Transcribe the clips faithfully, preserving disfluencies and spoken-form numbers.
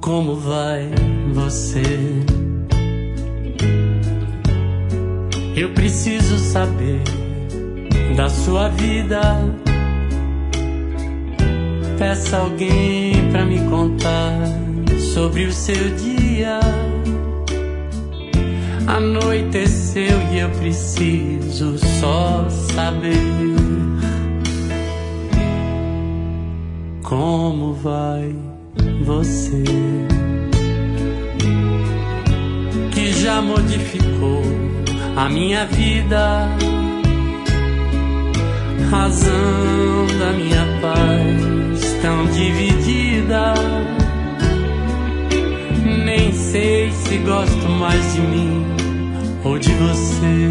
Como vai você? Eu preciso saber da sua vida. Peça alguém pra me contar sobre o seu dia. Anoiteceu e eu preciso só saber como vai você, que já modificou a minha vida, razão da minha paz tão dividida. Nem sei se gosto mais de mim ou de você.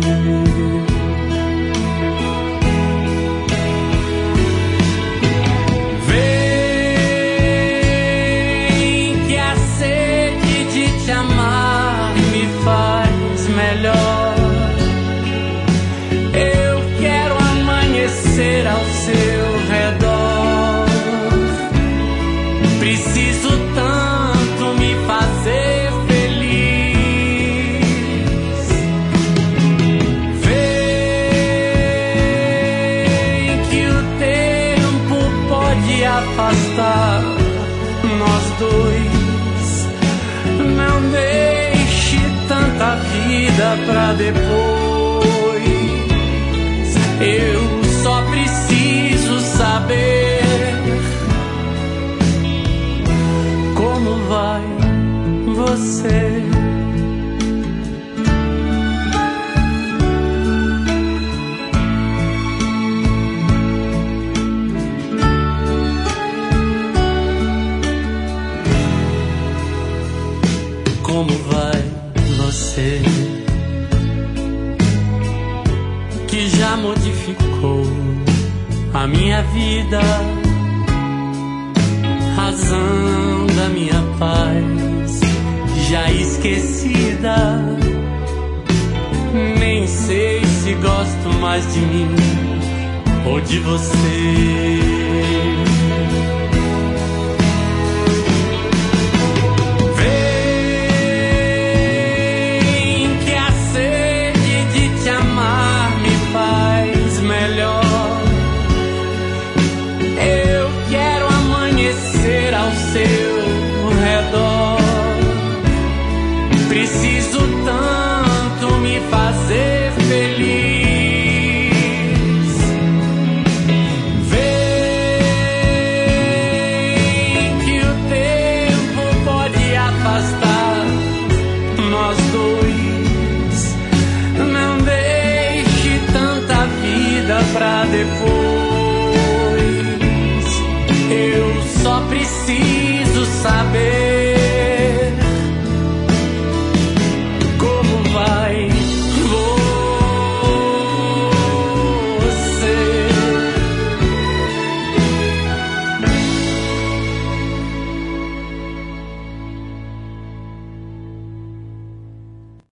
Melhor, eu quero amanhecer ao seu redor. Preciso tanto me fazer feliz. Vem que o tempo pode afastar nós dois. Não deixe tanta vida pra depois. Eu só preciso saber como vai você. Como vai você, que já modificou a minha vida, razão da minha paz já esquecida. Nem sei se gosto mais de mim ou de você. Preciso tanto me fazer feliz. Vem que o tempo pode afastar nós dois. Não deixe tanta vida pra depois.